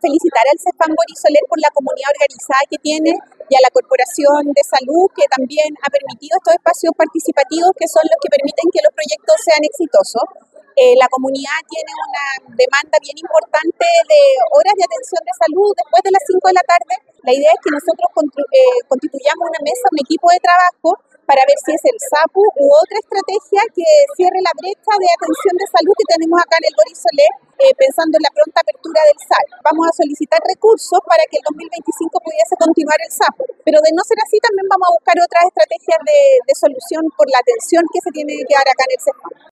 felicitar al CEFAM Boris Soler por la comunidad organizada que tiene y a la Corporación de Salud que también ha permitido estos espacios participativos que son los que permiten que los proyectos sean exitosos. La comunidad tiene una demanda bien importante de horas de atención de salud después de las 5 de la tarde. La idea es que nosotros constituyamos una mesa, un equipo de trabajo para ver si es el SAPU u otra estrategia que cierre la brecha de atención de salud que tenemos acá en el Boris Soler, pensando en la pronta apertura del SAL. Vamos a solicitar recursos para que el 2025 pudiese continuar el SAPU, pero de no ser así también vamos a buscar otras estrategias de solución por la atención que se tiene que dar acá en el sector.